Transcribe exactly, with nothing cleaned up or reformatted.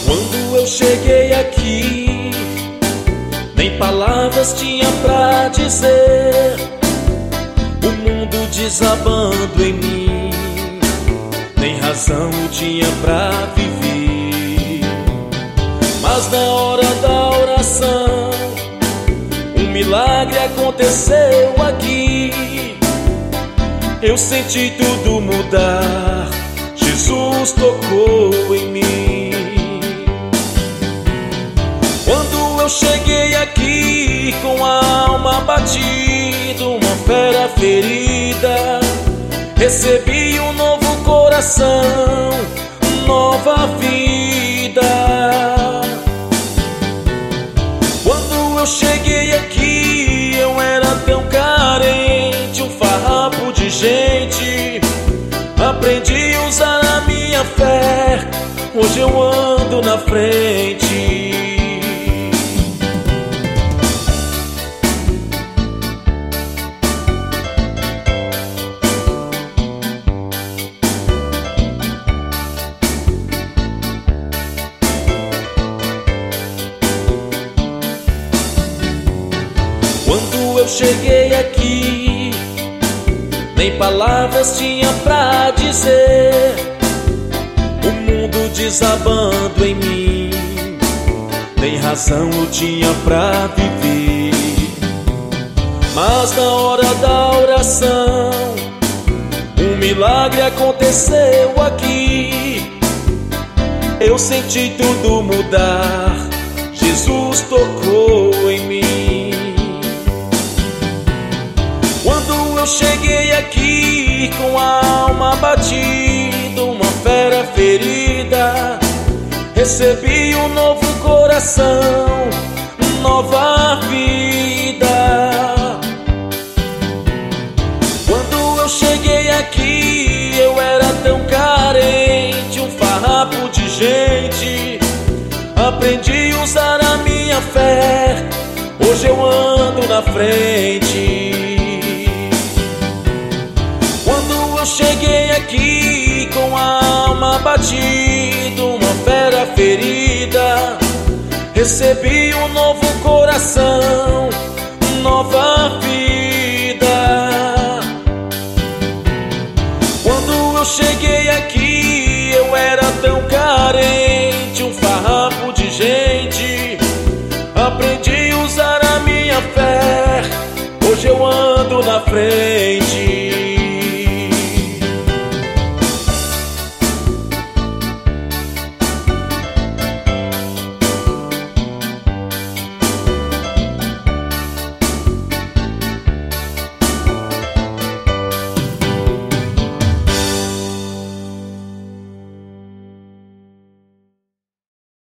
Quando eu cheguei aqui, nem palavras tinha pra dizer. O mundo desabando em mim, nem razão tinha pra viver. Mas na hora da oração, um milagre aconteceu aqui. Eu senti tudo mudar, Jesus tocou em mim. Quando eu cheguei aqui com a alma batida, uma fera ferida, recebi um novo coração, nova vida. Quando eu cheguei aqui, eu era tão carente, um farrapo de gente. Aprendi a usar a minha fé, hoje eu ando na frente. Quando eu cheguei aqui, nem palavras tinha pra dizer. O mundo desabando em mim, nem razão eu tinha pra viver. Mas na hora da oração, um milagre aconteceu aqui. Eu senti tudo mudar, Jesus tocou em mim. Quando eu cheguei aqui com a alma batida, uma fera ferida, recebi um novo coração, nova vida. Quando eu cheguei aqui, eu era tão carente, um farrapo de gente. Aprendi a usar a minha fé, hoje eu ando na frente. Quando eu cheguei aqui com a alma batida, uma fera ferida, recebi um novo coração, nova vida. Quando eu cheguei aqui, eu era tão carente, um farrapo de gente. Aprendi a usar a minha fé, hoje eu ando na frente.